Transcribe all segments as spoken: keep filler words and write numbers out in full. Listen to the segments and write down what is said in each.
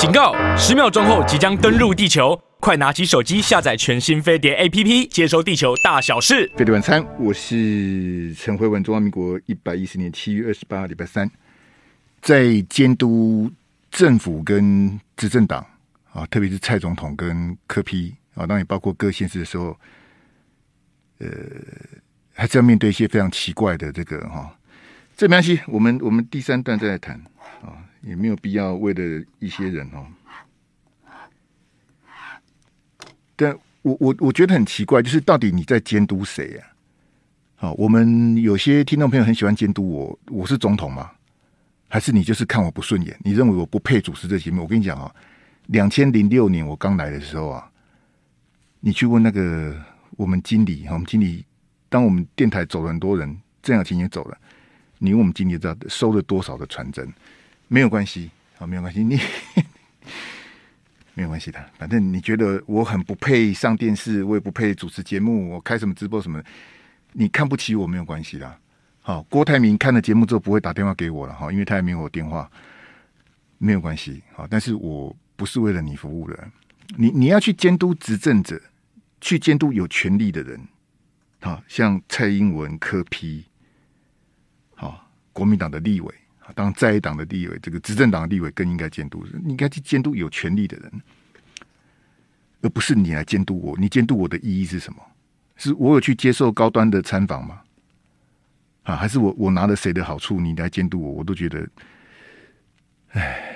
警告！十秒钟后即将登陆地球，快拿起手机下载全新飞碟 A P P， 接收地球大小事。 飞碟晚餐，我是陈慧文。中华民国一百一十年七月二十八，礼拜三，在监督政府跟执政党啊，特别是蔡总统跟柯 P 啊，当然也包括各县市的时候，呃，还是要面对一些非常奇怪的这个哈。这没关系，我们我们第三段再来谈啊，也没有必要为了一些人哦。但我我我觉得很奇怪，就是到底你在监督谁啊？好，我们有些听众朋友很喜欢监督我，我是总统吗？还是你就是看我不顺眼？你认为我不配主持这节目？我跟你讲啊，两千零六年我刚来的时候啊，你去问那个我们经理，我们经理，当我们电台走了很多人，郑雅琴也走了。你问我们经理知道收了多少的传真，没有关系，好，没有关系，你没有关系的，反正你觉得我很不配上电视，我也不配主持节目，我开什么直播什么，你看不起我没有关系啦。好，郭台铭看了节目之后不会打电话给我了哈，因为他也没有我电话，没有关系。好，但是我不是为了你服务的，你你要去监督执政者，去监督有权力的人，好，像蔡英文、柯 P。国民党的立委，当然在野党的立委，这个执政党的立委更应该监督，你应该去监督有权力的人，而不是你来监督我。你监督我的意义是什么？是我有去接受高端的参访吗？啊，还是我我拿了谁的好处，你来监督我？我都觉得，唉，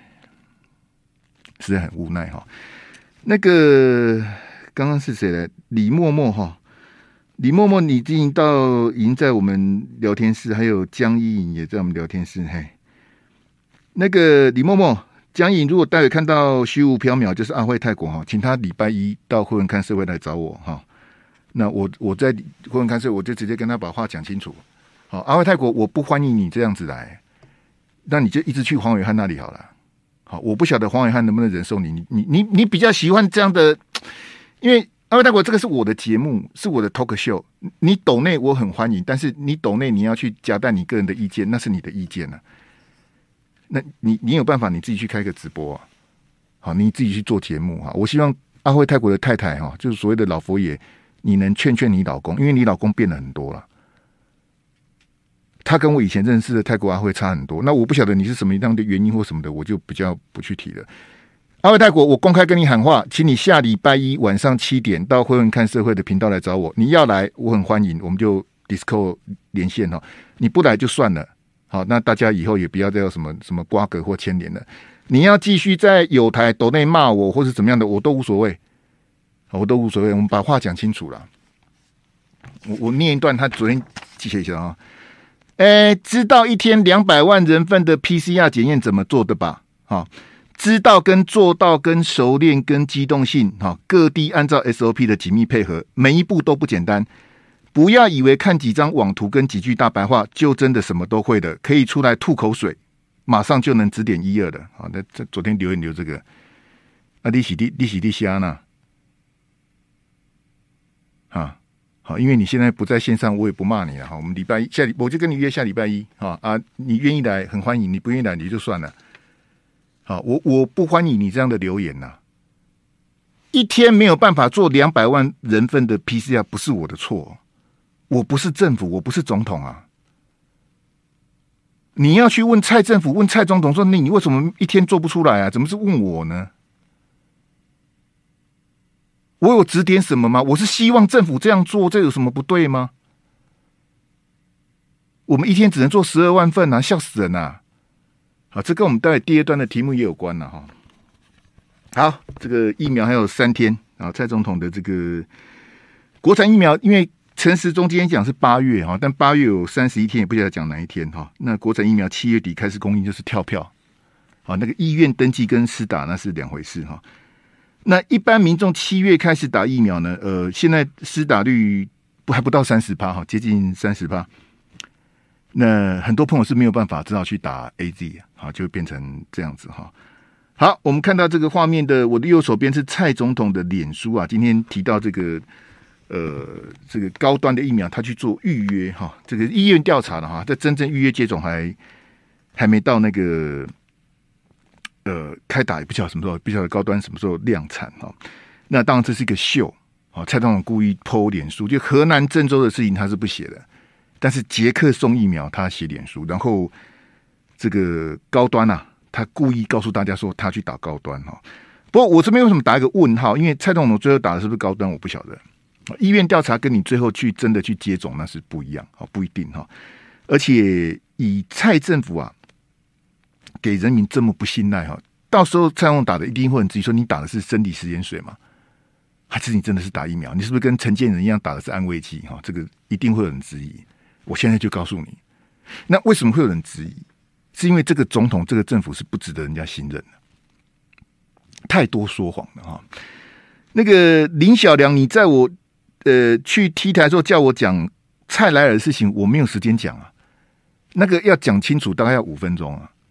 实在很无奈哈。那个刚刚是谁来？李默默哈。李默默，你已经到已经在我们聊天室，还有江一颖也在我们聊天室。嘿，那个李默默、江一颖，如果待会看到虚无缥缈，就是阿慧泰国哈，请他礼拜一到慧文看社会来找我哈。那我我在慧文看社会，我就直接跟他把话讲清楚。好，阿慧泰国，我不欢迎你这样子来，那你就一直去黄伟汉那里好了。好，我不晓得黄伟汉能不能忍受你，你你你你比较喜欢这样的，因为。阿伟大国，这个是我的节目，是我的 talk show。你抖内我很欢迎，但是你抖内你要去夹带你个人的意见，那是你的意见啊。那你你有办法你自己去开个直播啊？好，你自己去做节目哈。我希望阿辉泰国的太太哈，就是所谓的老佛爷，你能劝劝你老公，因为你老公变了很多了。他跟我以前认识的泰国阿辉差很多。那我不晓得你是什么样的原因或什么的，我就比较不去提了。阿伟泰国，我公开跟你喊话，请你下礼拜一晚上七点到慧文看社会的频道来找我。你要来，我很欢迎，我们就 Discord 连线哦。你不来就算了，好，那大家以后也不要再有什么什么瓜葛或牵连了。你要继续在有台抖内骂我或是怎么样的，我都无所谓，我都无所谓。我们把话讲清楚了。我我念一段，他昨天记写一下啊。哎，知道一天两百万人份的 P C R 检验怎么做的吧？好。知道跟做到跟熟练跟机动性，各地按照 S O P 的紧密配合，每一步都不简单。不要以为看几张网图跟几句大白话就真的什么都会的，可以出来吐口水，马上就能指点一二的。好，那这昨天留言留这个，啊，利息利利息利息安娜，啊，好，因为你现在不在线上，我也不骂你了。好，我们礼拜一下礼，我就跟你约下礼拜一，啊啊，你愿意来很欢迎，你不愿意来你就算了。好，我我不欢迎你这样的留言呐、啊！一天没有办法做两百万人份的 P C R， 不是我的错，我不是政府，我不是总统啊！你要去问蔡政府，问蔡总统说，你你为什么一天做不出来啊？怎么是问我呢？我有指点什么吗？我是希望政府这样做，这有什么不对吗？我们一天只能做十二万份啊，笑死人啊！好，这跟我们待会第二段的题目也有关了哈。好，这个疫苗还有三天啊，蔡总统的这个国产疫苗，因为陈时中今天讲是八月哈，但八月有三十一天，也不晓得讲哪一天哈。那国产疫苗七月底开始供应，就是跳票。好，那个医院登记跟施打那是两回事哈。那一般民众七月开始打疫苗呢，呃，现在施打率不还不到三十趴哈，接近三十趴。那很多朋友是没有办法，只好去打 A Z 啊，就会变成这样子哈。好，我们看到这个画面的，我的右手边是蔡总统的脸书啊，今天提到这个呃这个高端的疫苗，他去做预约哈，这个医院调查的哈，在真正预约接种还还没到那个呃开打也不晓得什么时候，不晓得高端什么时候量产哈。那当然这是一个秀，哦，蔡总统故意 po 脸书，就河南郑州的事情他是不写的，但是捷克送疫苗他写脸书，然后这个高端啊，他故意告诉大家说他去打高端哈。不过我这边为什么打一个问号？因为蔡总统最后打的是不是高端，我不晓得。医院调查跟你最后去真的去接种那是不一样，不一定哈。而且以蔡政府啊给人民这么不信赖哈，到时候蔡总统打的一定会很质疑说你打的是生理食盐水吗？还是你真的是打疫苗？你是不是跟陈建仁一样打的是安慰剂？哈，这个一定会有人质疑。我现在就告诉你，那为什么会有人质疑？是因为这个总统、这个政府是不值得人家信任的，太多说谎了哈。那个林小良，你在我呃去 T 台的时候叫我讲蔡莱尔的事情，我没有时间讲啊。那个要讲清楚，大概要五分钟啊。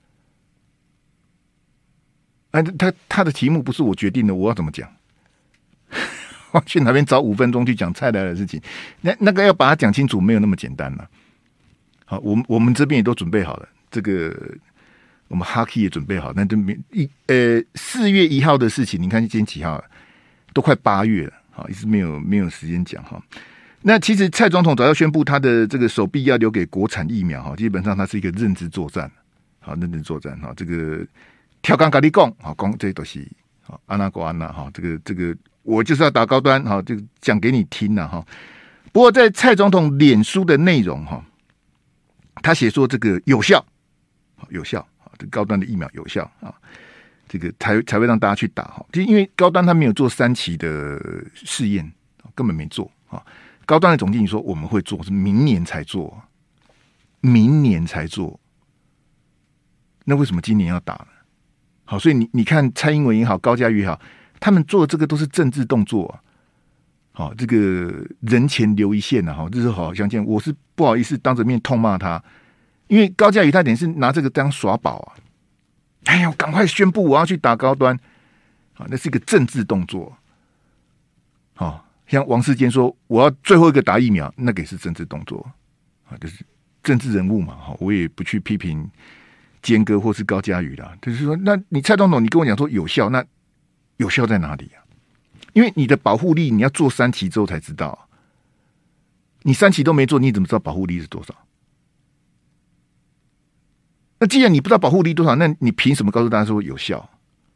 哎，他他的题目不是我决定的，我要怎么讲？我去哪边找五分钟去讲蔡莱尔的事情？那那个要把它讲清楚，没有那么简单了。好，我们我们这边也都准备好了，这个我们 Hockey 也准备好，那都一呃四月一号的事情，你看今天几号了？都快八月了，好，一直没有没有时间讲哈。那其实蔡总统早要宣布他的这个手臂要留给国产疫苗哈，基本上它是一个认知作战，好，认知作战哈，这个跳杠咖喱贡好，讲这些东西好，安娜国安娜哈，这个这个我就是要打高端哈，这个讲给你听了哈。不过在蔡总统脸书的内容哈，他写说这个有效，有效，这个高端的疫苗有效啊。这个才才会让大家去打哈，就因为高端他没有做三期的试验，根本没做啊。高端的总经理说我们会做，是明年才做，明年才做。那为什么今年要打呢？好，所以你你看蔡英文也好，高嘉瑜也好，他们做的这个都是政治动作啊。好，这个人前留一线啊，哈，这是好好相见。我是不好意思当着面痛骂他，因为高嘉瑜他等于是拿这个当耍宝啊。哎呀，赶快宣布我要去打高端，啊，那是一个政治动作。好，像王世坚说我要最后一个打疫苗，那个也是政治动作啊，就是政治人物嘛。哈，我也不去批评坚哥或是高嘉瑜啦，就是说，那你蔡总统，你跟我讲说有效，那有效在哪里啊？因为你的保护力你要做三期之后才知道，你三期都没做，你怎么知道保护力是多少？那既然你不知道保护力多少，那你凭什么告诉大家说有效？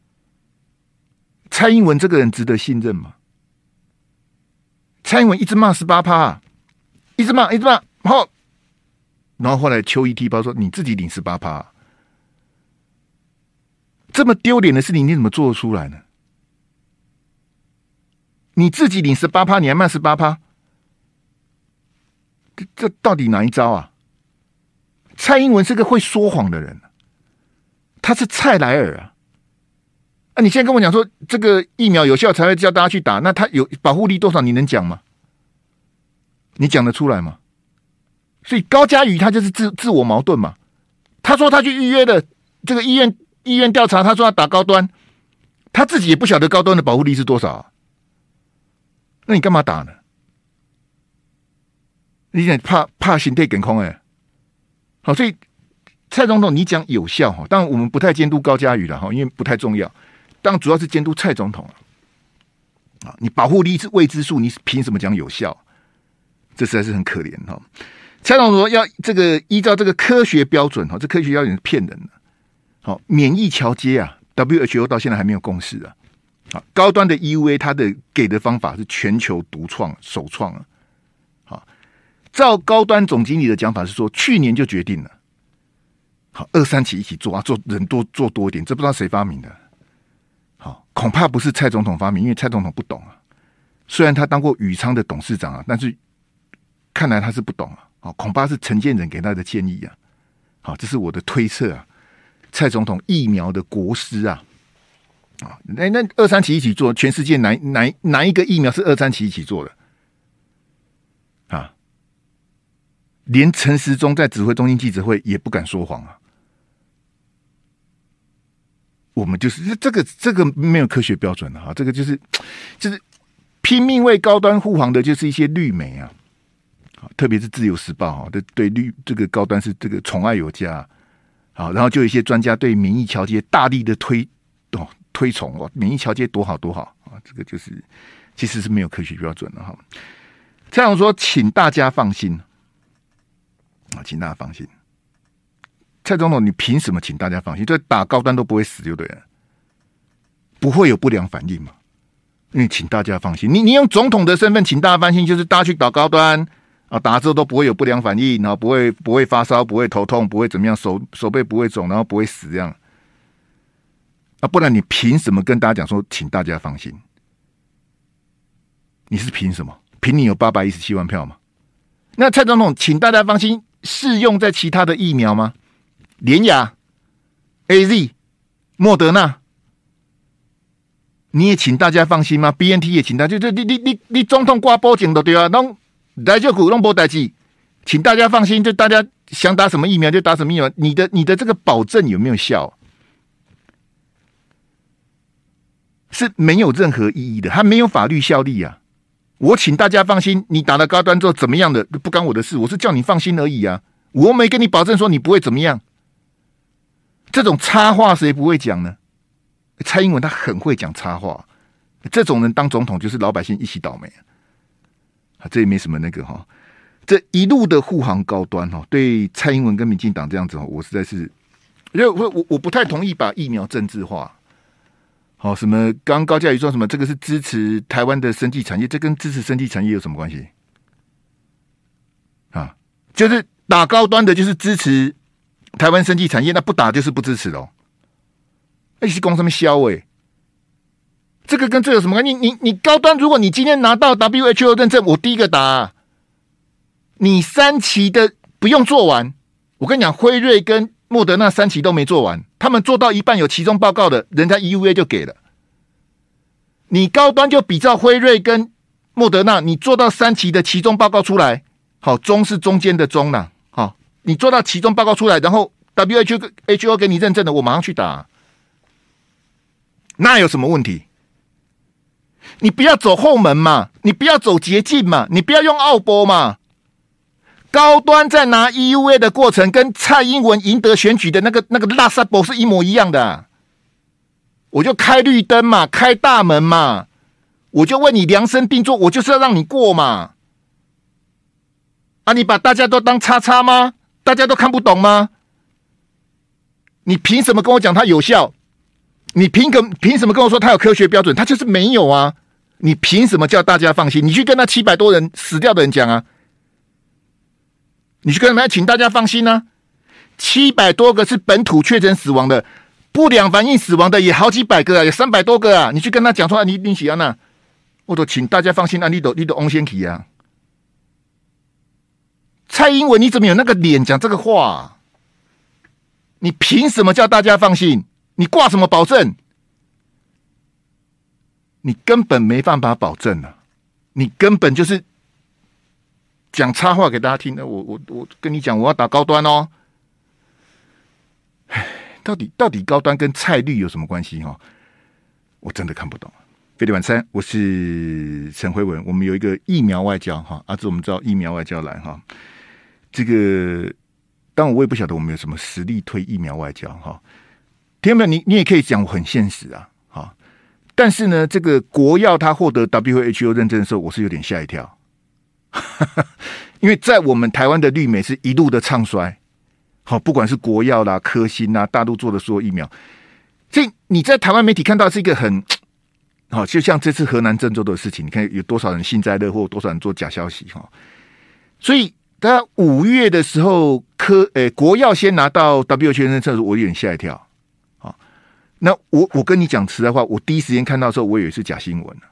蔡英文这个人值得信任吗？蔡英文一直骂十八趴，一直骂，一直骂，然后，然后后来邱毅踢爆说你自己领十八趴，这么丢脸的事情你怎么做得出来呢？你自己领十八趴，你还骂十八趴，这这到底哪一招啊？蔡英文是个会说谎的人，他是蔡莱尔啊！啊，你现在跟我讲说这个疫苗有效才会叫大家去打，那他有保护力多少？你能讲吗？你讲得出来吗？所以高嘉瑜他就是自自我矛盾嘛。他说他去预约的这个医院医院调查，他说要打高端，他自己也不晓得高端的保护力是多少啊。那你干嘛打呢？你想怕怕心态梗空哎？好，所以蔡总统你讲有效哈，当然我们不太监督高嘉瑜了哈，因为不太重要。当然主要是监督蔡总统啊，你保护力是未知数，你凭什么讲有效？这实在是很可怜哈。蔡总统说要这个依照这个科学标准哈，这科学标准是骗人的。好，免疫桥接啊 ，W H O 到现在还没有共识啊。好，高端的 E U A 它的给的方法是全球独创首创啊。好，照高端总经理的讲法是说，去年就决定了。好，二三期一起做啊，做人多做多一点，这不知道谁发明的。好，恐怕不是蔡总统发明，因为蔡总统不懂啊。虽然他当过宇昌的董事长啊，但是看来他是不懂啊。好，恐怕是陈建仁给他的建议啊。好，这是我的推测啊。蔡总统疫苗的国师啊，啊，那那二三期一起做，全世界哪哪哪一个疫苗是二三期一起做的？啊，连陈时中在指挥中心记者会也不敢说谎啊。我们就是这个这个没有科学标准啊，这个就是就是拼命为高端护航的，就是一些绿媒啊，特别是自由时报啊，对对绿这个高端是这个宠爱有加。 好，然后就有一些专家对免疫桥接大力的推哦推崇哦，免疫桥接多好多好啊，这个就是其实是没有科学标准的哈。蔡总说，请大家放心啊，请大家放心。蔡总统，你凭什么请大家放心？这打高端都不会死就对了，不会有不良反应嘛？因为请大家放心，你你用总统的身份请大家放心，就是大家去打高端啊，打之后都不会有不良反应，然后不会不会发烧，不会头痛，不会怎么样，手手背不会肿，然后不会死这样啊，不然你凭什么跟大家讲说请大家放心？你是凭什么？凭你有八百一十七万票吗？那蔡总统，请大家放心，适用在其他的疫苗吗？联亚、A Z、莫德纳。你也请大家放心吗 ？B N T 也请大家，就你你你你总统挂保证的对啊，弄来就苦弄无代志，请大家放心，就大家想打什么疫苗就打什么疫苗，你的你的这个保证有没有效？是没有任何意义的，它没有法律效力啊！我请大家放心，你打了高端之后怎么样的不干我的事，我是叫你放心而已啊！我没跟你保证说你不会怎么样，这种插话谁不会讲呢？蔡英文他很会讲插话，这种人当总统就是老百姓一起倒霉啊！这也没什么那个哈，这一路的护航高端哈，对蔡英文跟民进党这样子，我实在是，因为我我我不太同意把疫苗政治化。好，什么？刚刚高嘉瑜说什么？这个是支持台湾的生技产业，这跟支持生技产业有什么关系？啊，就是打高端的，就是支持台湾生技产业，那不打就是不支持喽。那是讲什么销诶？这个跟这有什么关系？你你你高端，如果你今天拿到 W H O 认证，我第一个打、啊。你三期的不用做完，我跟你讲，辉瑞跟莫德纳三期都没做完，他们做到一半有期中报告的，人家 E U A 就给了。你高端就比照辉瑞跟莫德纳，你做到三期的期中报告出来，好，中是中间的中啦，好，你做到期中报告出来，然后 W H O 给你认证的，我马上去打，那有什么问题？你不要走后门嘛，你不要走捷径嘛，你不要用奥波嘛。高端在拿 E U A 的过程，跟蔡英文赢得选举的那个那个拉萨博是一模一样的、啊。我就开绿灯嘛，开大门嘛，我就为你量身定做，我就是要让你过嘛。啊，你把大家都当叉叉吗？大家都看不懂吗？你凭什么跟我讲它有效？你凭个凭什么跟我说它有科学标准？它就是没有啊！你凭什么叫大家放心？你去跟那七百多人死掉的人讲啊！你去跟他们请大家放心啊！七百多个是本土确诊死亡的，不良反应死亡的也好几百个啊，有三百多个啊！你去跟他讲说，啊、你你喜欢呐？我都请大家放心啊！你都你都翁先起啊！蔡英文你怎么有那个脸讲这个话、啊？你凭什么叫大家放心？你挂什么保证？你根本没办法保证啊！你根本就是讲插话给大家听的。我我我跟你讲，我要打高端哦。到底到底高端跟蔡绿有什么关系哈？我真的看不懂。飞利晚餐，我是陈辉文。我们有一个疫苗外交哈，阿志我们知道疫苗外交来哈。这个，当然我也不晓得我们有什么实力推疫苗外交哈。听众朋友，你你也可以讲我很现实啊，哈。但是呢，这个国药它获得 W H O 认证的时候，我是有点吓一跳，因为在我们台湾的绿美是一路的唱衰，好，不管是国药啦、科兴啦，大陆做的所有疫苗，所以你在台湾媒体看到是一个很好，就像这次河南郑州的事情，你看有多少人幸灾乐祸，多少人做假消息哈。所以，大家五月的时候，科诶、欸、国药先拿到 W H O 认证的时候，我有点吓一跳。那我我跟你讲实在话，我第一时间看到的时候，我以为是假新闻、啊、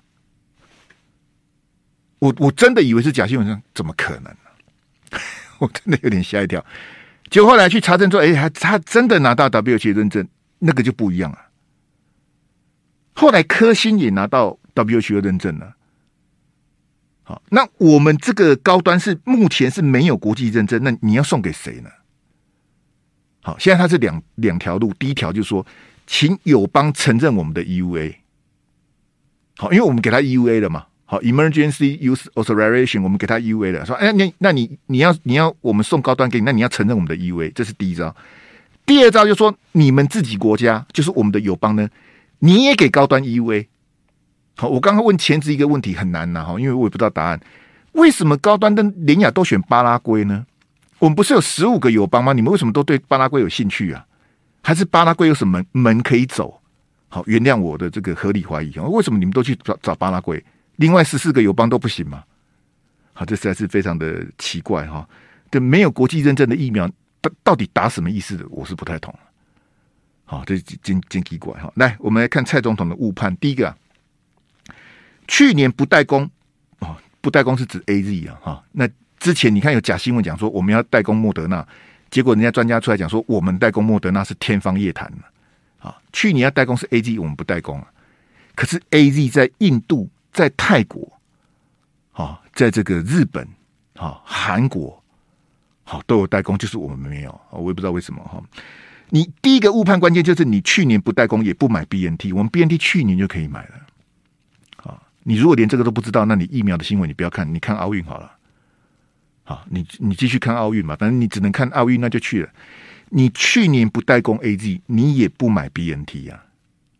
我我真的以为是假新闻，怎么可能呢、啊？我真的有点吓一跳。结果后来去查证说，哎、欸，他真的拿到 W H O 认证，那个就不一样了。后来科兴也拿到 W H O 认证了。好，那我们这个高端是目前是没有国际认证，那你要送给谁呢？好，现在它是两两条路，第一条就是说，请友邦承认我们的 E U A。好，因为我们给他 E U A 了嘛，好 ，Emergency Use Authorization， 我们给他 E U A 了，说，哎，你那你你要你要我们送高端给你，那你要承认我们的 E U A， 这是第一招。 第二招就是说，你们自己国家，就是我们的友邦呢，你也给高端 E U A。好，我刚刚问前置一个问题很难呐，哈，因为我也不知道答案。为什么高端跟联亚都选巴拉圭呢？我们不是有十五个友邦吗？你们为什么都对巴拉圭有兴趣啊？还是巴拉圭有什么门可以走？好，原谅我的这个合理怀疑，为什么你们都去找找巴拉圭？另外十四个友邦都不行吗？好，这实在是非常的奇怪哈。这没有国际认证的疫苗，到底打什么意思的？我是不太懂。好，这真真奇怪哈。来，我们来看蔡总统的误判。第一个、啊，去年不代工哦，不代工是指 A Z 啊哈。那之前你看有假新闻讲说我们要代工莫德纳，结果人家专家出来讲说我们代工莫德纳是天方夜谭啊。去年要代工是 A Z， 我们不代工啊。可是 A Z 在印度、在泰国、啊，在这个日本、啊韩国。好，都有代工，就是我们没有，我也不知道为什么哈。你第一个误判关键就是你去年不代工，也不买 B N T， 我们 B N T 去年就可以买了。好，你如果连这个都不知道，那你疫苗的新闻你不要看，你看奥运好了。好，你你继续看奥运嘛，反正你只能看奥运，那就去了。你去年不代工 A Z， 你也不买 B N T 啊？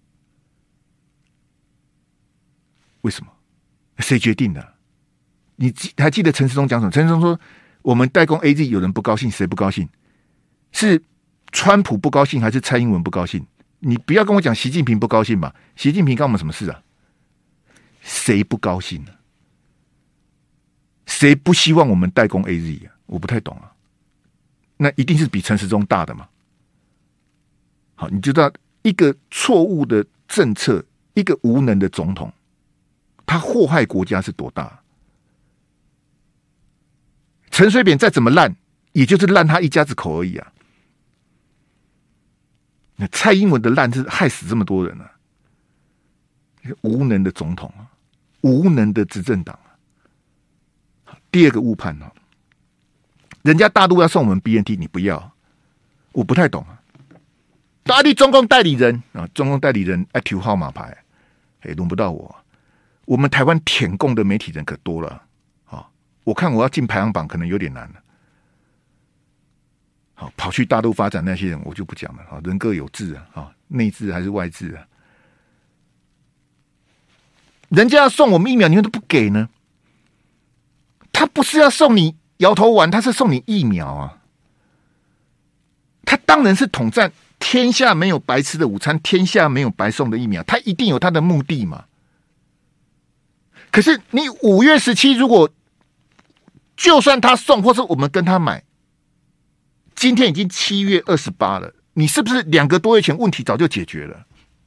为什么？谁决定的？你还记得陈时中讲什么？陈时中说。我们代工 A Z 有人不高兴，谁不高兴？是川普不高兴，还是蔡英文不高兴？你不要跟我讲习近平不高兴嘛？习近平干我们什么事啊？谁不高兴呢、啊？谁不希望我们代工 A Z 啊？我不太懂啊。那一定是比陈时中大的嘛？好，你知道一个错误的政策，一个无能的总统，他祸害国家是多大？陈水扁再怎么烂，也就是烂他一家子口而已啊。那蔡英文的烂是害死这么多人啊！无能的总统啊，无能的执政党啊。第二个误判啊，人家大陆要送我们 B N T， 你不要，我不太懂啊。大陆中共代理人啊，中共代理人爱抽号码牌，哎，轮不到我、啊。我们台湾舔共的媒体人可多了。我看我要进排行榜可能有点难了。好，跑去大陆发展那些人我就不讲了。人各有志啊，内治还是外治啊？人家要送我们疫苗，你们都不给呢？他不是要送你摇头丸，他是送你疫苗啊！他当然是统战天下没有白吃的午餐，天下没有白送的疫苗，他一定有他的目的嘛。可是你五月十七如果就算他送，或是我们跟他买，今天已经七月二十八了，你是不是两个多月前问题早就解决了？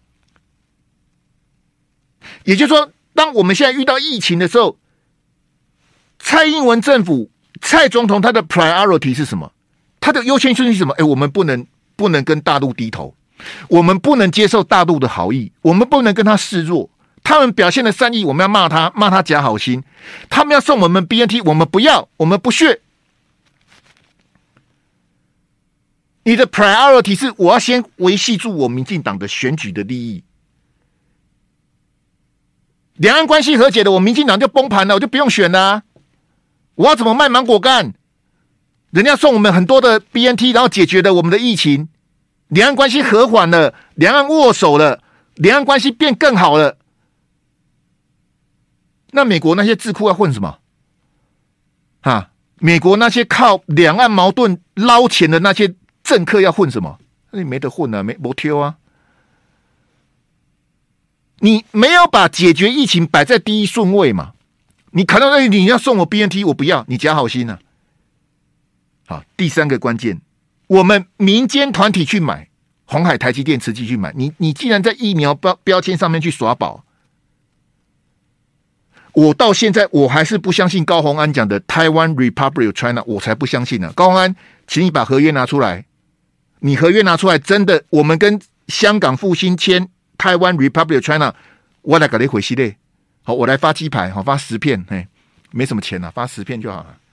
也就是说，当我们现在遇到疫情的时候，蔡英文政府、蔡总统他的 priority 是什么？他的优先顺序是什么？哎，我们不能不能跟大陆低头，我们不能接受大陆的好意，我们不能跟他示弱。他们表现的善意，我们要骂他，骂他假好心。他们要送我们 B N T， 我们不要，我们不屑。你的 priority 是我要先维系住我民进党的选举的利益。两岸关系和解的，我民进党就崩盘了，我就不用选了、啊。我要怎么卖芒果干？人家送我们很多的 B N T， 然后解决了我们的疫情，两岸关系和缓了，两岸握手了，两岸关系变更好了。那美国那些智库要混什么？啊，美国那些靠两岸矛盾捞钱的那些政客要混什么？你没得混啊，没没挑啊！你没有把解决疫情摆在第一顺位嘛？你看到那你要送我 B N T， 我不要，你假好心啊！好，第三个关键，我们民间团体去买，鸿海、台积电、慈济去买，你你既然在疫苗标标签上面去耍宝。我到现在我还是不相信高虹安讲的台湾 Republic of China， 我才不相信呢、啊。高虹安，请你把合约拿出来，你合约拿出来，真的，我们跟香港复兴签台湾 Republic of China， 我来给你回系列，好，我来发鸡排，好，发十片，嘿，没什么钱啊，发十片就好了。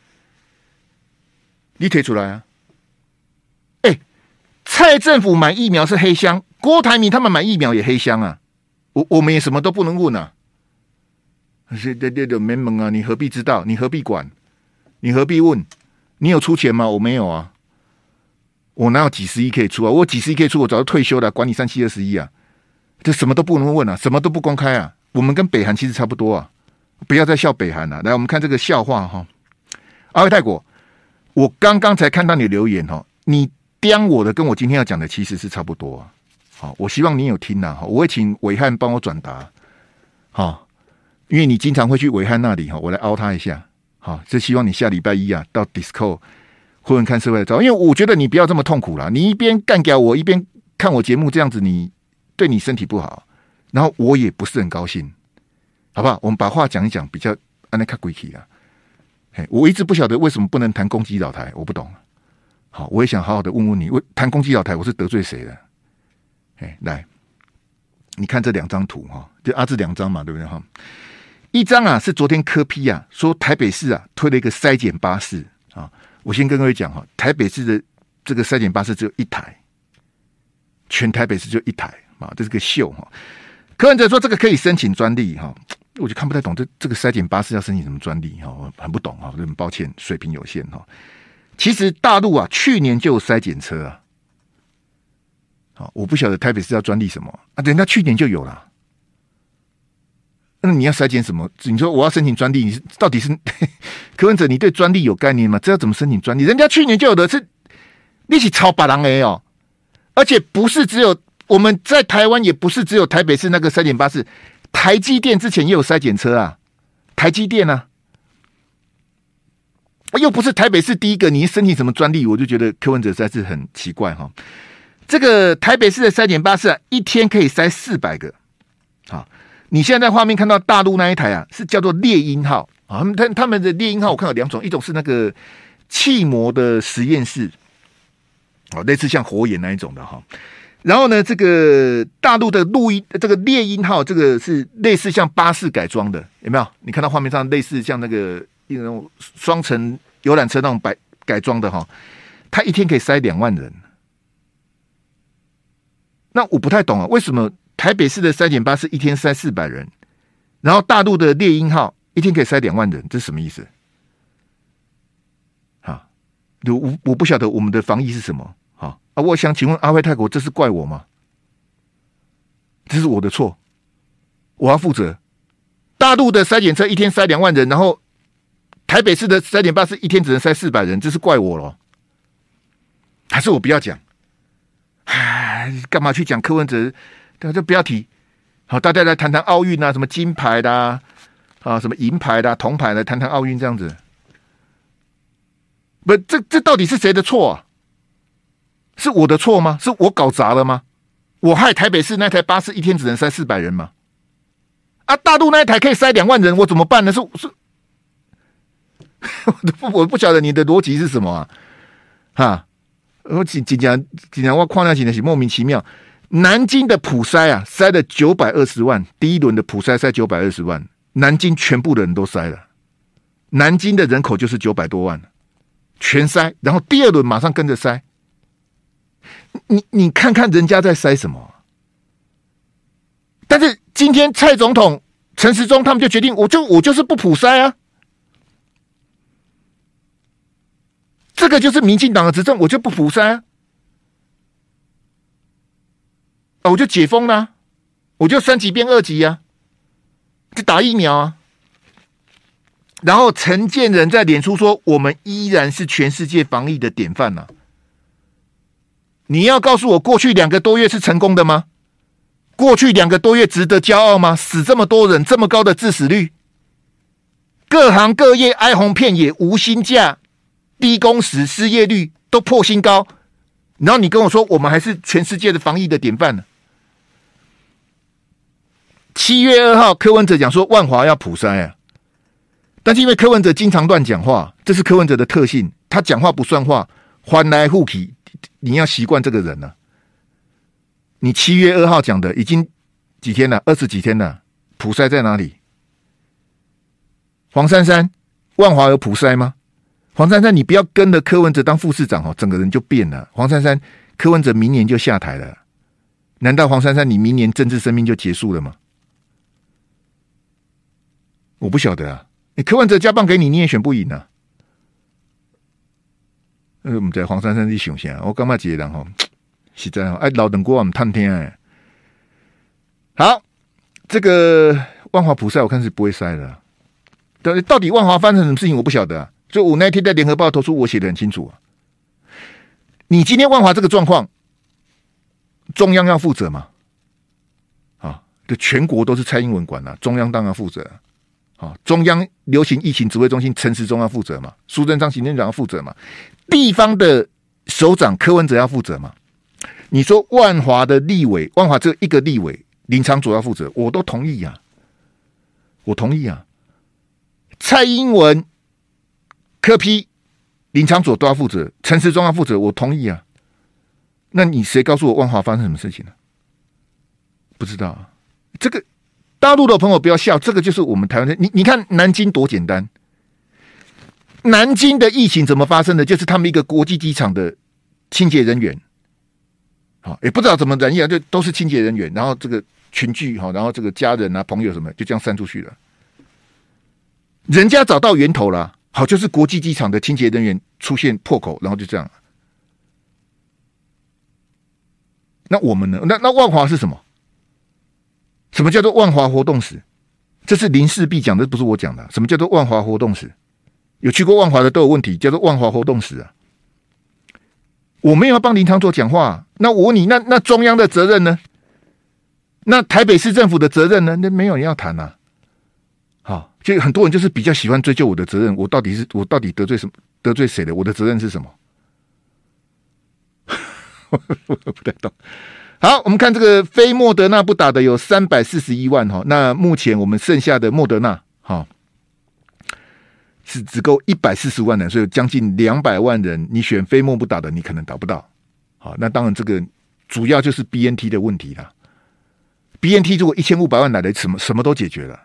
你提出来啊！哎、欸，蔡政府买疫苗是黑箱，郭台铭他们买疫苗也黑箱啊，我我们也什么都不能问啊。这这这没门啊！你何必知道？你何必管？你何必问？你有出钱吗？我没有啊！ 我哪有几十亿可以出啊？我几十亿可以出，我早就退休了，管你三七二十一啊！这什么都不能问啊，什么都不公开啊！我们跟北韩其实差不多啊，不要再笑北韩了、啊。来，我们看这个笑话哈。阿威泰国，我刚刚才看到你留言哈，你刁我的跟我今天要讲的其实是差不多啊。好，我希望你有听啊，我会请伟汉帮我转达。好，因为你经常会去伟汉那里哈，我来凹他一下。好，这希望你下礼拜一啊到 Disco 混混看社会的招，因为我觉得你不要这么痛苦啦，你一边干掉我，一边看我节目，这样子你对你身体不好，然后我也不是很高兴，好不好？我们把话讲一讲，比较安内卡鬼气啦。我一直不晓得为什么不能谈攻击老台，我不懂。好，我也想好好的问问你，谈攻击老台，我是得罪谁了？哎，来，你看这两张图哈，就啊这两张嘛，对不对哈？一张啊是昨天柯 P 啊说台北市啊推了一个筛检巴士啊，我先跟各位讲哈，台北市的这个筛检巴士只有一台，全台北市就一台啊，这是个秀哈。柯文哲说这个可以申请专利哈。我就看不太懂这这个筛检巴士要申请什么专利哈，我很不懂哈，很抱歉，水平有限哈。其实大陆啊，去年就有筛检车啊，好，我不晓得台北市要专利什么啊，人家去年就有了。那你要筛检什么？你说我要申请专利，你到底是柯文哲？你对专利有概念吗？这要怎么申请专利？人家去年就有的是，你是超白狼 A 哦，而且不是只有我们在台湾，也不是只有台北市那个筛检巴士。台积电之前也有筛检车啊，台积电啊，又不是台北市第一个，你申请什么专利？我就觉得柯文哲实在是很奇怪哈。这个台北市的筛检巴士啊，一天可以筛四百个。好，你现在在画面看到大陆那一台啊，是叫做猎鹰号啊。他们他们的猎鹰号我看有两种，一种是那个气膜的实验室，哦，类似像火眼那一种的哈。然后呢，这个大陆的陆鹰，这个猎鹰号，这个是类似像巴士改装的，有没有？你看到画面上类似像那个那种双层游览车那种改改装的哈，它一天可以塞两万人。那我不太懂啊，为什么台北市的筛检巴士一天塞四百人，然后大陆的猎鹰号一天可以塞两万人，这是什么意思？啊，我我不晓得我们的防疫是什么。啊，我想请问阿辉泰国，这是怪我吗？这是我的错，我要负责。大陆的筛检车一天筛两万人，然后台北市的筛检巴士一天只能筛四百人，这是怪我咯？还是我不要讲？唉，干嘛去讲柯文哲？就不要提。好，大家来谈谈奥运啊，什么金牌的啊，啊什么银牌的、啊、铜牌的，谈谈奥运这样子。不，这这到底是谁的错啊？是我的错吗？是我搞砸了吗？我害台北市那台巴士一天只能塞四百人吗？啊，大陆那一台可以塞两万人，我怎么办呢？是是，我不晓得你的逻辑是什么啊？哈，我仅仅讲仅讲我看那几的是莫名其妙。南京的普筛啊，塞了九百二十万，第一轮的普筛塞九百二十万，南京全部的人都塞了。南京的人口就是九百多万，全塞，然后第二轮马上跟着塞。你你看看人家在塞什么？但是今天蔡总统、陈时中他们就决定，我就我就是不普筛啊，这个就是民进党的执政，我就不普筛啊，啊我就解封了、啊，我就三级变二级啊，就打疫苗啊。然后陈建仁在脸书说，我们依然是全世界防疫的典范啊。你要告诉我，过去两个多月是成功的吗？过去两个多月值得骄傲吗？死这么多人，这么高的致死率，各行各业哀鸿遍野，无薪假、低工时、失业率都破新高，然后你跟我说，我们还是全世界的防疫的典范呢？七月二号，柯文哲讲说万华要普筛啊，但是因为柯文哲经常乱讲话，这是柯文哲的特性，他讲话不算话，翻来覆去。你要习惯这个人了、啊。你七月二号讲的已经几天了？二十几天了。普筛在哪里？黄珊珊，万华有普筛吗？黄珊珊，你不要跟着柯文哲当副市长哦，整个人就变了。黄珊珊，柯文哲明年就下台了。难道黄珊珊你明年政治生命就结束了吗？我不晓得啊。你柯文哲加棒给你，你也选不赢啊。 呃，我们在黄珊珊去想下，我感觉这个人吼，实在哦，哎，老等过我们探听哎。好，这个万华普筛我看是不会筛的、啊，到到底万华发生什么事情我不晓得啊。所以我那天在联合报投书，我写得很清楚啊。你今天万华这个状况，中央要负责嘛？啊，这全国都是蔡英文管啊，中央当然负责、啊。啊，中央流行疫情指挥中心陈时中要负责嘛，苏贞昌行政长要负责嘛，地方的首长柯文哲要负责嘛。你说万华的立委，万华只有一个立委林昶佐要负责，我都同意啊，我同意啊。蔡英文、柯 P、林昶佐都要负责，陈时中要负责，我同意啊。那你谁告诉我万华发生什么事情呢？不知道啊，这个。大陆的朋友不要笑，这个就是我们台湾人。你你看南京多简单，南京的疫情怎么发生的？就是他们一个国际机场的清洁人员，好也不知道怎么染疫，就都是清洁人员，然后这个群聚哈，然后这个家人啊朋友什么就这样散出去了。人家找到源头了，好就是国际机场的清洁人员出现破口，然后就这样。那我们呢？那那万华是什么？什么叫做万华活动史？这是林世璧讲的，不是我讲的。什么叫做万华活动史？有去过万华的都有问题，叫做万华活动史啊！我没有要帮林昶佐讲话、啊，那我问你，那那中央的责任呢？那台北市政府的责任呢？那没有人要谈啊！好，就很多人就是比较喜欢追究我的责任，我到底是我到底得罪什么？得罪谁了？我的责任是什么？我不太懂。好，我们看这个非莫德纳不打的有三百四十一万哈，那目前我们剩下的莫德纳哈是只够一百四十万人，所以将近两百万人，你选非莫不打的，你可能打不到。好，那当然这个主要就是 B N T 的问题啦。B N T 如果一千五百万来的，什么什么都解决了，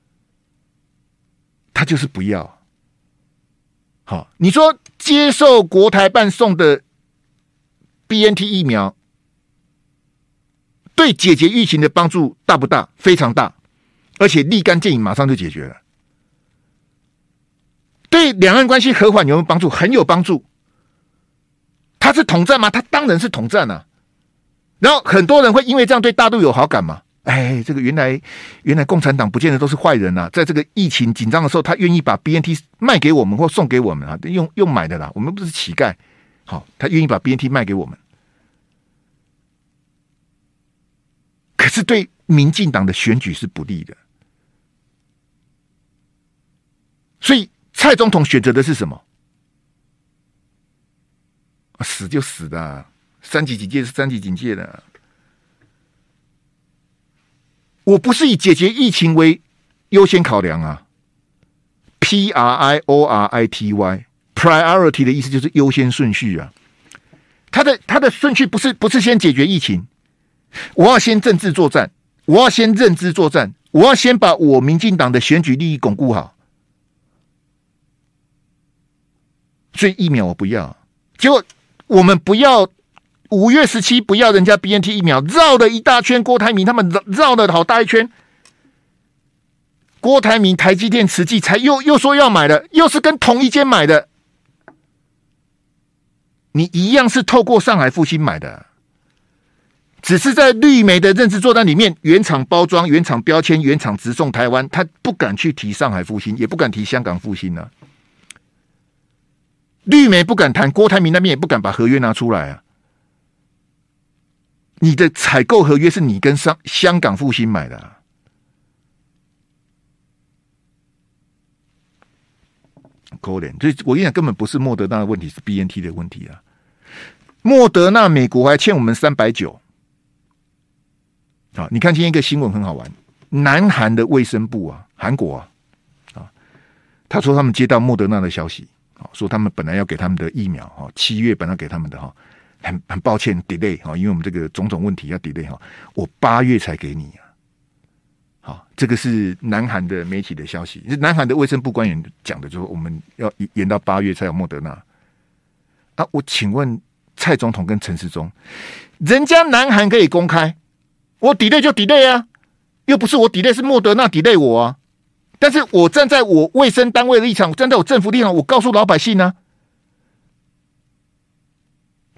他就是不要。好，你说接受国台办送的 B N T 疫苗。对解决疫情的帮助大不大？非常大，而且立竿见影，马上就解决了。对两岸关系和缓有没有帮助？很有帮助。他是统战吗？他当然是统战啊。然后很多人会因为这样对大陆有好感嘛？哎，这个原来原来共产党不见得都是坏人啊！在这个疫情紧张的时候，他愿意把 B N T 卖给我们或送给我们啊，用用买的啦，我们不是乞丐。好，他愿意把 B N T 卖给我们。可是对民进党的选举是不利的，所以蔡总统选择的是什么？死就死的、啊，三级警戒是三级警戒的、啊。我不是以解决疫情为优先考量啊 ，P R I O R I T Y priority 的意思就是优先顺序啊。它的它的顺序不是不是先解决疫情。我要先政治作战，我要先认知作战，我要先把我民进党的选举利益巩固好。所以疫苗我不要，结果我们不要五月十七不要人家 B N T 疫苗，绕了一大圈，郭台铭他们绕了好大一圈。郭台铭、台积电、慈济才又又说要买了，又是跟同一间买的，你一样是透过上海复兴买的。只是在绿媒的认知作战里面，原厂包装、原厂标签、原厂直送台湾，他不敢去提上海复兴，也不敢提香港复兴啊。绿媒不敢谈，郭台铭那边也不敢把合约拿出来啊。你的采购合约是你跟香香港复兴买的、啊，可怜。所以我跟你讲，根本不是莫德纳的问题，是 B N T 的问题啊。莫德纳美国还欠我们三百九。啊，你看今天一个新闻很好玩，南韩的卫生部啊，韩国啊，啊，他说他们接到莫德纳的消息，啊，说他们本来要给他们的疫苗，哈，七月本来给他们的哈，很很抱歉 delay 哈，因为我们这个种种问题要 delay 哈，我八月才给你啊，好，这个是南韩的媒体的消息，是南韩的卫生部官员讲的，就是我们要延到八月才有莫德纳啊，我请问蔡总统跟陈时中，人家南韩可以公开。我 delay 就 delay 啊，又不是我 delay， 是莫德纳 delay 我啊。但是我站在我卫生单位的立场，站在我政府立场，我告诉老百姓啊，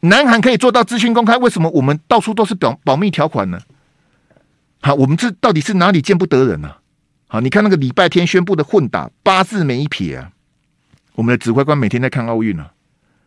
南韩可以做到资讯公开，为什么我们到处都是保保密条款呢？好，我们这到底是哪里见不得人呢、啊？好，你看那个礼拜天宣布的混打，八字没一撇啊！我们的指挥官每天在看奥运啊，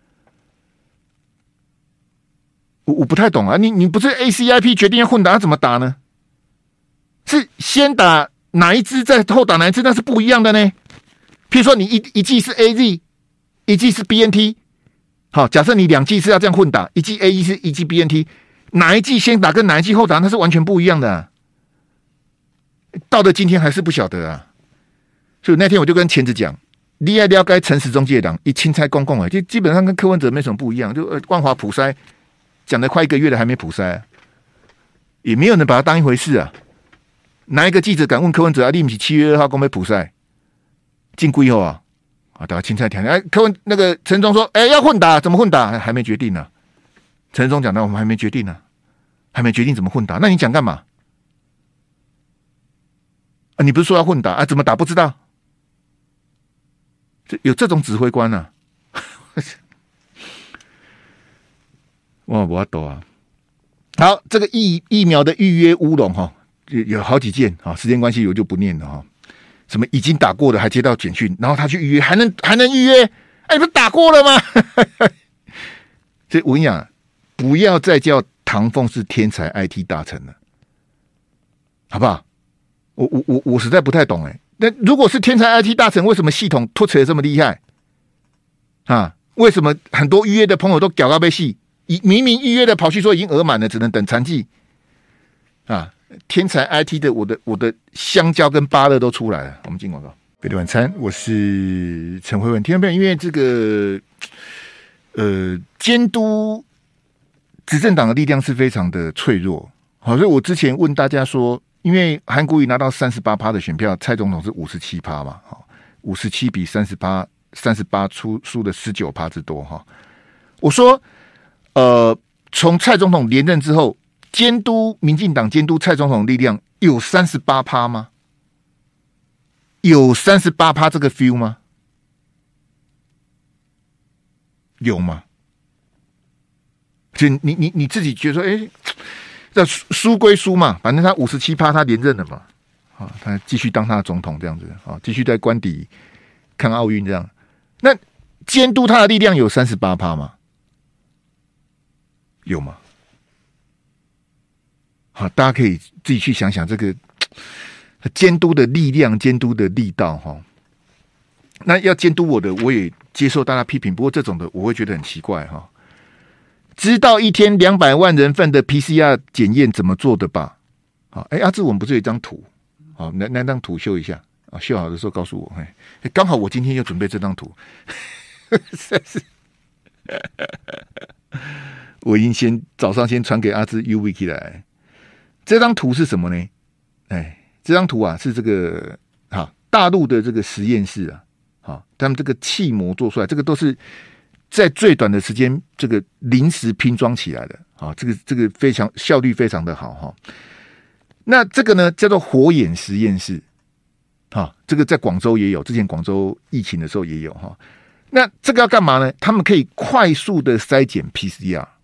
我我不太懂啊，你你不是 A C I P 决定要混打，怎么打呢？是先打哪一支，再后打哪一支，那是不一样的呢。譬如说，你一一季是 A Z， 一季是 B N T。好，假设你两季是要这样混打，一季 A E 是一季 B N T， 哪一季先打跟哪一季后打，那是完全不一样的、啊。到了今天还是不晓得啊，所以那天我就跟钳子讲，你要了解陈时中这党一钦差公共啊，就基本上跟柯文哲没什么不一样，就、呃、万华普筛讲了快一个月了还没普筛、啊，也没有人把它当一回事啊。哪一个记者敢问柯文哲啊？你不是七月二号公布普筛进归后啊？啊，大家青菜条哎，柯文那个陈忠说，哎、欸，要混打，怎么混打？还, 还没决定呢、啊。陈忠讲到，我们还没决定呢、啊，还没决定怎么混打。那你讲干嘛？啊，你不是说要混打啊？怎么打不知道？这有这种指挥官啊？哇，我要抖啊！好，这个疫疫苗的预约乌龙哈，有好几件啊，时间关系我就不念了哈。什么已经打过的还接到简讯，然后他去预约，还能还能预约？哎，不是打过了吗？所以我跟你讲，不要再叫唐凤是天才 I T 大臣了，好不好？我我我我实在不太懂哎、欸。那如果是天才 I T 大臣，为什么系统拖扯得这么厉害啊？为什么很多预约的朋友都搞到被戏？明明预约的跑去说已经额满了，只能等残季啊？天才 I T 的，我的我的香蕉跟芭乐都出来了。我们进广告，贝的晚餐，我是陈慧文。听到没有？因为这个呃，监督执政党的力量是非常的脆弱。好，所以我之前问大家说，因为韩国瑜拿到三十八趴的选票，蔡总统是五十七趴嘛，好，五十七比三十八，三十八出输了十九趴之多哈。我说，呃，从蔡总统连任之后。监督民进党、监督蔡总统的力量有三十八趴吗？有三十八趴这个 feel 吗？有吗？就你你你自己觉得说，哎、欸，这输归输嘛，反正他五十七趴，他连任了嘛，啊，他继续当他的总统这样子啊，继续在官邸看奥运这样。那监督他的力量有三十八趴吗？有吗？好，大家可以自己去想想这个监督的力量、监督的力道哈。那要监督我的，我也接受大家批评，不过这种的我会觉得很奇怪哈。知道一天两百万人份的 P C R 检验怎么做的吧？好，哎，阿志，我们不是有一张图？好，那那张图秀一下啊，秀好的时候告诉我。哎，刚好我今天又准备这张图，我已经先早上先传给阿志 U V K 来。这张图是什么呢？哎，这张图啊是这个哈大陆的这个实验室啊，好，他们这个气模做出来，这个都是在最短的时间这个临时拼装起来的，好，这个这个非常效率非常的好哈。那这个呢叫做火眼实验室，哈，这个在广州也有，之前广州疫情的时候也有哈。那这个要干嘛呢？他们可以快速的筛检 P C R。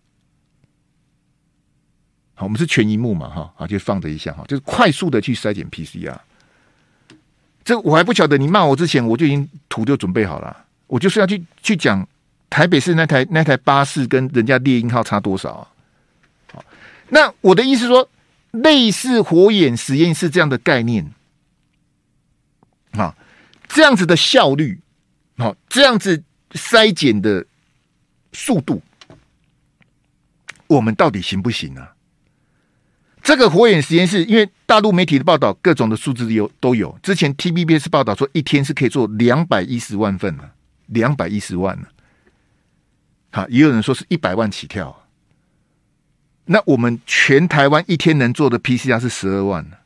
好，我们是全萤幕嘛，哈，好，就放着一下哈，就是快速的去筛检 P C R。这我还不晓得，你骂我之前，我就已经图就准备好了，我就是要去去讲台北市那台那台巴士跟人家猎鹰号差多少啊？好，那我的意思说，类似火眼实验室这样的概念，啊，这样子的效率，好，这样子筛检的速度，我们到底行不行啊？这个火眼实验室，因为大陆媒体的报道，各种的数字有都有。之前 T V B S 报道说，一天是可以做两百一十万份了，两百一十万了。好，也有人说是一百万起跳。那我们全台湾一天能做的 P C R 是十二万了。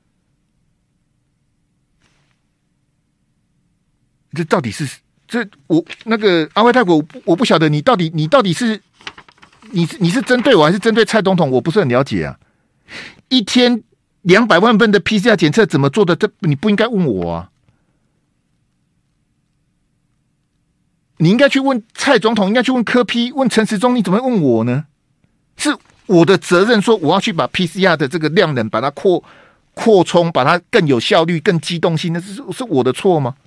这到底是这我那个阿辉泰国，我不我不晓得你到底你到底是你你是针对我还是针对蔡总统？我不是很了解啊。一天两百万份的 P C R 检测怎么做的？这你不应该问我啊！ 你应该去问蔡总统，应该去问柯 P， 问陈时中，你怎么会问我呢？是我的责任，说我要去把 P C R 的这个量能把它扩扩充，把它更有效率、更机动性，那是是我的错吗？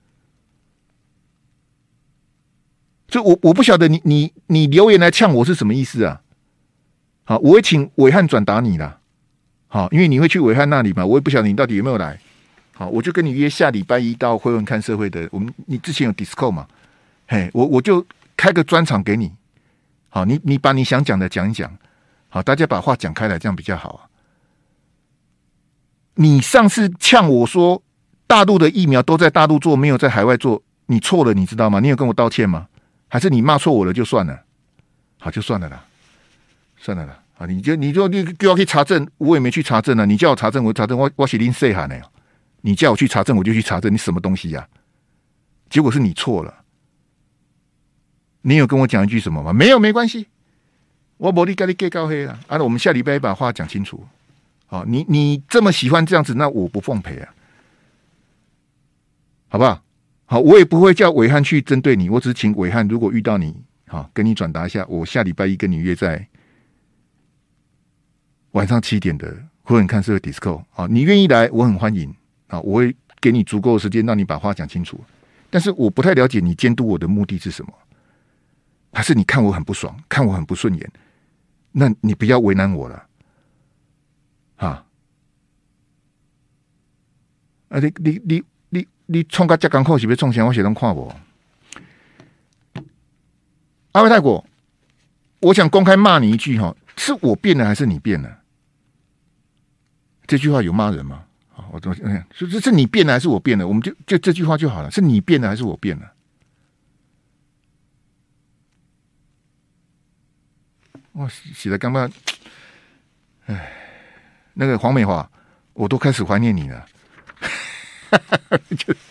所以我我不晓得你你你留言来呛我是什么意思啊？好，我会请伟汉转达你啦。好，因为你会去伟汉那里嘛，我也不晓得你到底有没有来。好，我就跟你约下礼拜一到辉文看社会的，我们你之前有 Discord 嘛？嘿，我我就开个专场给你。好，你你把你想讲的讲一讲。好，大家把话讲开来，这样比较好啊。你上次呛我说大陆的疫苗都在大陆做，没有在海外做，你错了，你知道吗？你有跟我道歉吗？还是你骂错我了就算了？好，就算了啦，算了啦。啊，你就你就你就要去查证，我也没去查证啊。你叫我查证，我查证，我我是林谁喊的？你叫我去查证，我就去查证，你什么东西呀、啊？结果是你错了。你有跟我讲一句什么吗？没有，没关系，我没你跟你给高黑了。啊，我们下礼拜把话讲清楚。好，你你这么喜欢这样子，那我不奉陪啊，好不好？好，我也不会叫伟汉去针对你，我只是请伟汉，如果遇到你，好，跟你转达一下，我下礼拜一跟你约在晚上七点的会很看社会 Disco。好，你愿意来，我很欢迎。好，我会给你足够的时间，让你把话讲清楚。但是我不太了解你监督我的目的是什么，还是你看我很不爽，看我很不顺眼？那你不要为难我了，啊！啊，你你你你你创个这艰苦是不是创啥？我写人看我。阿威泰国，我想公开骂你一句哈，是我变了还是你变了？这句话有骂人吗？我怎么嗯，是是你变了还是我变了？我们就就这句话就好了，是你变了还是我变了？哇，写的刚刚，哎，那个黄美华，我都开始怀念你了。就，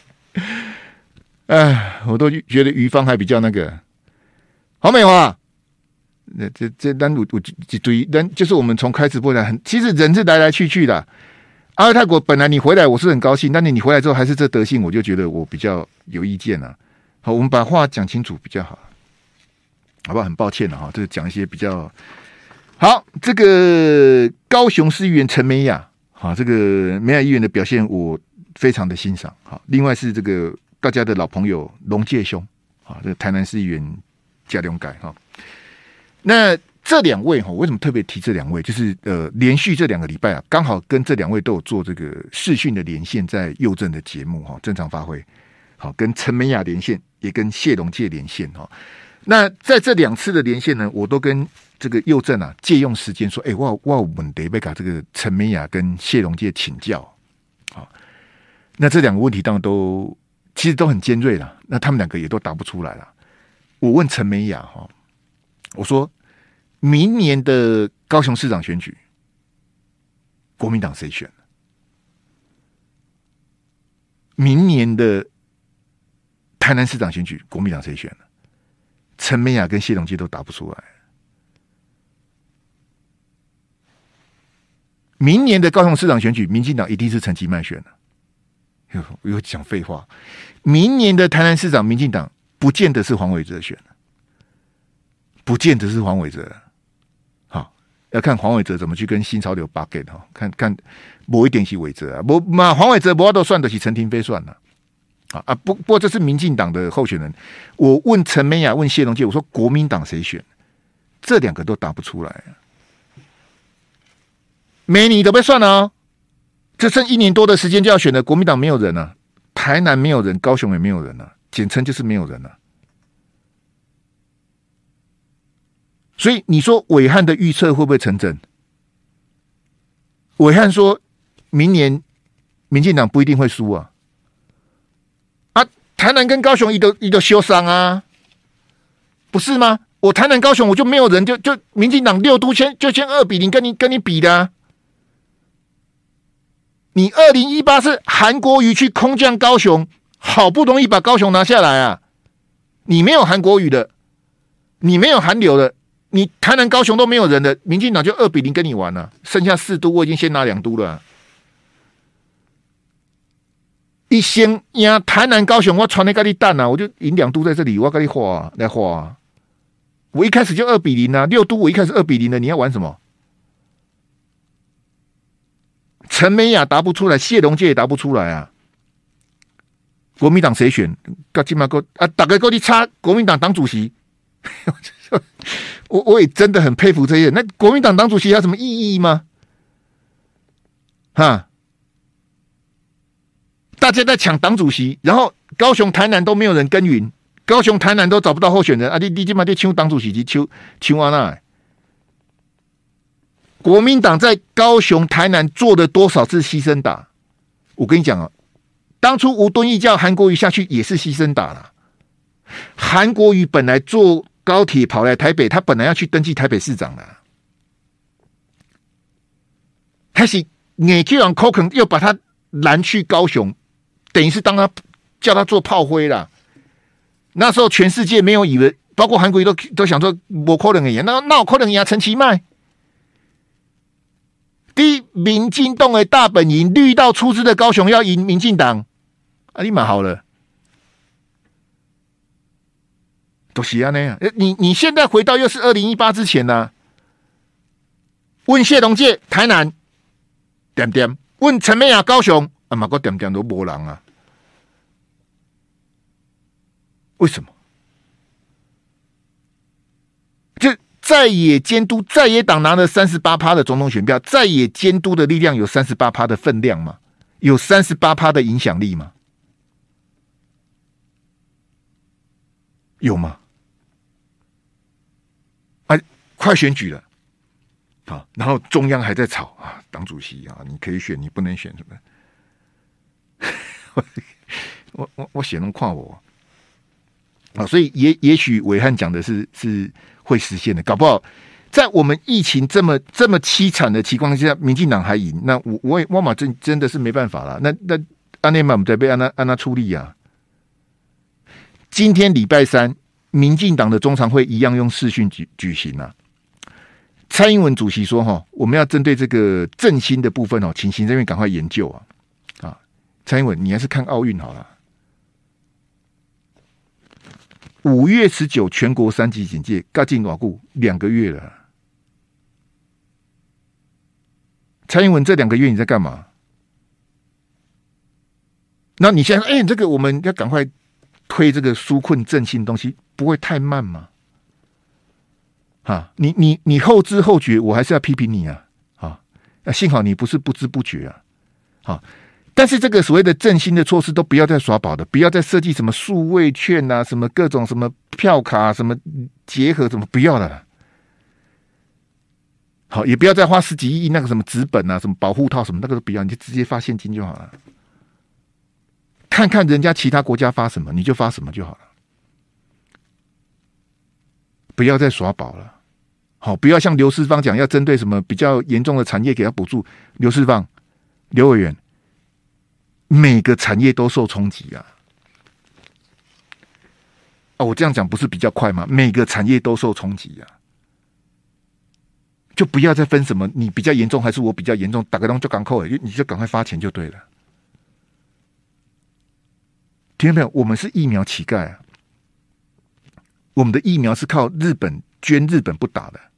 哎，我都觉得于芳还比较那个黄美华。那这这单我我几堆人，就是我们从开直播来，很其实人是来来去去的。阿尔泰国本来你回来我是很高兴，但是你回来之后还是这德性，我就觉得我比较有意见啊。好，我们把话讲清楚比较好，好不好？很抱歉了哈，这个讲一些比较好。这个高雄市议员陈美雅，好，这个美雅议员的表现我非常的欣赏。好，另外是这个大家的老朋友龙介兄，好，这个台南市议员贾龙改哈。那这两位哈，为什么特别提这两位？就是呃，连续这两个礼拜啊，刚好跟这两位都有做这个视讯的连线，在佑正的节目哈，正常发挥。好，跟陈美雅连线，也跟谢龙介连线哈。那在这两次的连线呢，我都跟这个佑正啊借用时间说，哎、欸，我我问得被搞这个陈美雅跟谢龙介请教。好，那这两个问题当然都其实都很尖锐了，那他们两个也都答不出来了。我问陈美雅哈，我说。明年的高雄市长选举，国民党谁选？明年的台南市长选举，国民党谁选？陈美雅跟谢龙介都答不出来。明年的高雄市长选举，民进党一定是陈其迈选的。又又讲废话。明年的台南市长，民进党不见得是黄伟哲选的，不见得是黄伟哲。要看黄伟哲怎么去跟新潮流 bucket 哈，看看某一点是伟哲啊，不嘛黄伟哲不都算得起陈亭妃算了啊啊不不过这是民进党的候选人，我问陈美雅问谢龙介，我说国民党谁选？这两个都答不出来啊，没你都被算了哦，这剩一年多的时间就要选了，国民党没有人啊，台南没有人，高雄也没有人啊，简称就是没有人啊。所以你说暐瀚的预测会不会成真？暐瀚说明年民进党不一定会输啊！啊，台南跟高雄一都一都修伤啊，不是吗？我台南高雄我就没有人，就就民进党六都先就先二比零跟你跟你比的、啊。你二零一八是韩国瑜去空降高雄，好不容易把高雄拿下来啊！你没有韩国瑜的，你没有韩流的。你台南高雄都没有人的，民进党就二比零跟你玩了、啊，剩下四都我已经先拿两都了、啊。 一先赢台南高雄，我传来给你蛋啊，我就赢两都在这里，我跟你画、啊、来画、啊。我一开始就二比零啊，六都我一开始二比零的，你要玩什么？陈美雅答不出来，谢龙介也答不出来啊。国民党谁选？到今嘛个啊，大概够你差国民党党主席。我我也真的很佩服这些人。那国民党党主席有什么意义吗？哈，大家在抢党主席，然后高雄、台南都没有人耕耘，高雄、台南都找不到候选人啊！你你今嘛就抢党主席，抢抢啊那？国民党在高雄、台南做了多少次牺牲打？我跟你讲啊，当初吴敦义叫韩国瑜下去也是牺牲打了。韩国瑜本来坐高铁跑来台北，他本来要去登记台北市长了，还是你居然口肯又把他拦去高雄，等于是当他叫他做炮灰了。那时候全世界没有以为，包括韩国瑜都都想说我可能赢，那那我可能赢陈其迈。第一，民进党的大本营绿到出资的高雄要赢民进党，啊，你蛮好了，都是啊那样。你你现在回到又是二零一八之前呢、啊？问谢龙介台南点点，问陈美雅高雄啊，马个点点都没人啊，为什么？就在野监督，在野党拿了三十八趴的总统选票，在野监督的力量有三十八趴的分量吗？有三十八趴的影响力吗？有吗？啊，快选举了，好，然后中央还在吵啊，党主席啊，你可以选，你不能选什么？我我我写能跨我啊，所以也也许伟汉讲的是是会实现的，搞不好在我们疫情这么这么凄惨的情况下，民进党还赢，那我我也我嘛真真的是没办法了。那那安内嘛，我们在被安娜安娜出力啊。今天礼拜三，民進黨的中常會一樣用視訊舉舉行啊。蔡英文主席說：“哈，我們要針對這個振興的部分哦，請行政院趕快研究啊！啊，蔡英文，你還是看奧運好了。五月十九全國三級警戒，剛進偌久兩個月了。蔡英文這兩個月你在幹嘛？那你現在，哎、欸，這個我們要趕快。”推這個紓困振興東西不會太慢嗎？哈，你你你後知後覺，我還是要批評你啊！啊，幸好你不是不知不覺啊！好，但是這個所謂的振興的措施都不要再耍寶的，不要再設計什麼數位券啊，什麼各種什麼票卡，什麼結合，什麼不要了。好，也不要再花十幾億那個什麼紙本啊，什麼保護套什麼那個都不要，你就直接發現金就好了。看看人家其他國家發什麼，你就發什麼就好了，不要再耍寶了。好，不要像劉世芳講，要針對什麼比較嚴重的產業給他補助。劉世芳、劉委員，每個產業都受衝擊啊！哦，我這樣講不是比較快嗎？每個產業都受衝擊啊！就不要再分什麼你比較嚴重還是我比較嚴重，大家都就趕快，你就趕快發錢就對了。聽到沒有？我們是疫苗乞丐啊！我們的疫苗是靠日本捐，日本不打的。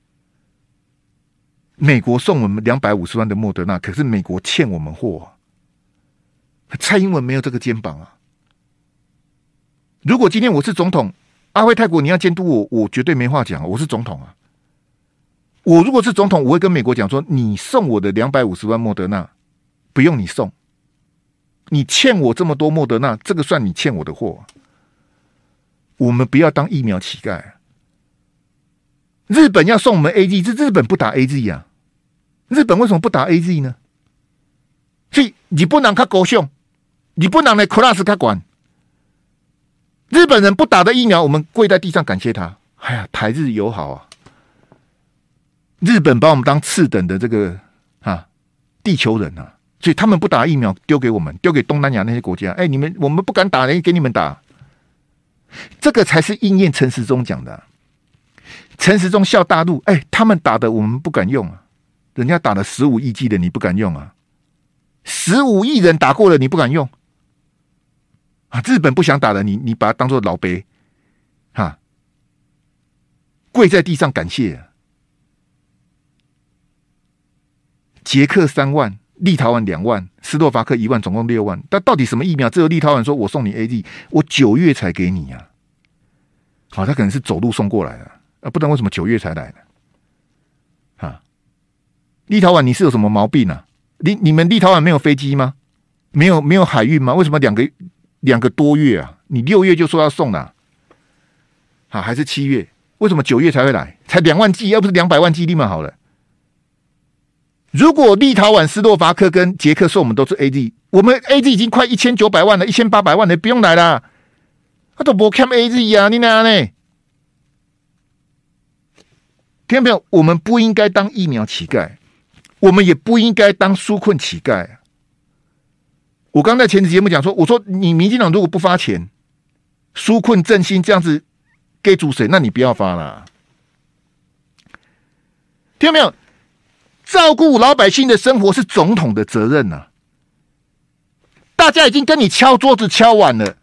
美國送我們兩百五十萬的莫德納，可是美國欠我們貨、啊。蔡英文沒有這個肩膀啊！如果今天我是總統，阿輝泰國你要監督我，我絕對沒話講。我是總統啊！我如果是總統，我會跟美國講說：你送我的兩百五十萬莫德納，不用你送。你欠我這麼多莫德納，這個算你欠我的貨、啊。我們不要當疫苗乞丐、啊。日本要送我們 A Z， 這日本不打 A Z 啊？日本為什麼不打 A Z 呢？所以日本人較高尚，日本人的 class 較管。日本人不打的疫苗，我們跪在地上感謝他。哎呀，台日友好啊！日本把我們當次等的這個啊地球人啊！所以他們不打疫苗，丟給我們，丟給東南亞那些國家。哎，你們我們不敢打，人給你們打。這個才是應驗陳時中講的、啊。陳時中笑大陸，哎，他們打的我們不敢用啊，人家打了十五億劑的你不敢用啊，十五億人打過了你不敢用， 啊，日本不想打了，你你把它当做老杯，哈，跪在地上感谢、啊。捷克三万，立陶宛两万，斯洛伐克一万，总共六万。但到底什么疫苗？只有立陶宛说我送你 A Z， 我九月才给你啊。好，他可能是走路送过来的啊，不然为什么九月才来呢？啊，立陶宛你是有什么毛病啊？你你们立陶宛没有飞机吗？没有没有海运吗？为什么两个？两个多月啊！你六月就说要送了、啊，啊，还是七月？为什么九月才会来？才两万剂，要不是两百万剂，立马好了。如果立陶宛、斯洛伐克跟捷克说我们都是 A Z， 我们 A Z 已经快一千九百万了，一千八百万了，不用来了。他都不看 A Z 啊，你哪呢？听到没有？我们不应该当疫苗乞丐，我们也不应该当纾困乞丐。我刚在前次节目讲说，我说你民进党如果不发钱纾困振兴这样子给主谁，那你不要发啦。听到没有？照顾老百姓的生活是总统的责任啊！大家已经跟你敲桌子敲完了，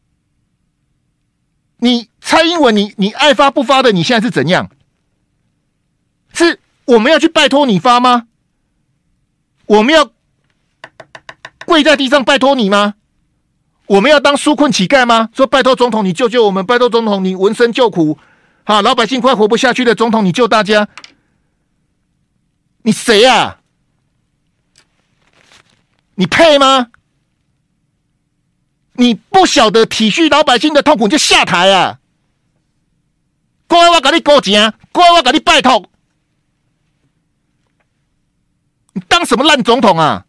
你蔡英文你你爱发不发的，你现在是怎样？是我们要去拜托你发吗？我们要跪在地上拜托你吗？我们要当纾困乞丐吗？说拜托总统你救救我们，拜托总统你闻声救苦，哈，老百姓快活不下去了，总统你救大家。你谁啊？你配吗？你不晓得体恤老百姓的痛苦，你就下台啊！乖，我给你勾钱，乖，我给你拜托。你当什么烂总统啊？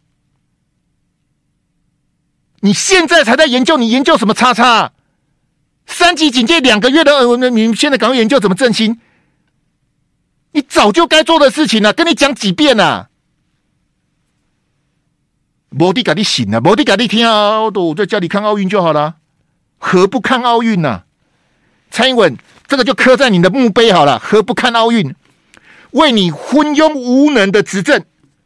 你现在才在研究，你研究什么叉叉？三级警戒两个月的，呃，你现在赶快研究怎么振兴？你早就该做的事情了、啊，跟你讲几遍了、啊。没地给你醒了，没地给你听啊！我在家里看奥运就好了，何不看奥运呢、啊？蔡英文，这个就刻在你的墓碑好了，何不看奥运？为你昏庸无能的执政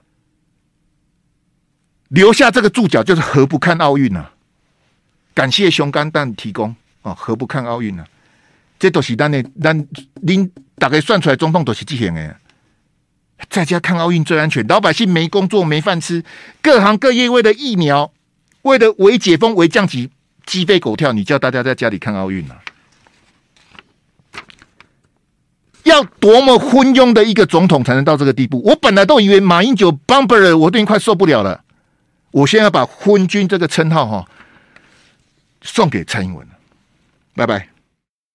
留下这个注脚，就是何不看奥运呢、啊？感谢熊肝蛋提供哦，何不看奥运呢、啊？这都是咱的，咱恁大概算出来，总统都是这样的。在家看奥运最安全，老百姓没工作没饭吃，各行各业为了疫苗，为了为解封为降级，鸡飞狗跳。你叫大家在家里看奥运啊？要多么昏庸的一个总统才能到这个地步？我本来都以为马英九 Bumper， 我都已经快受不了了。我现在要把昏君这个称号哈、哦、送给蔡英文了。拜拜。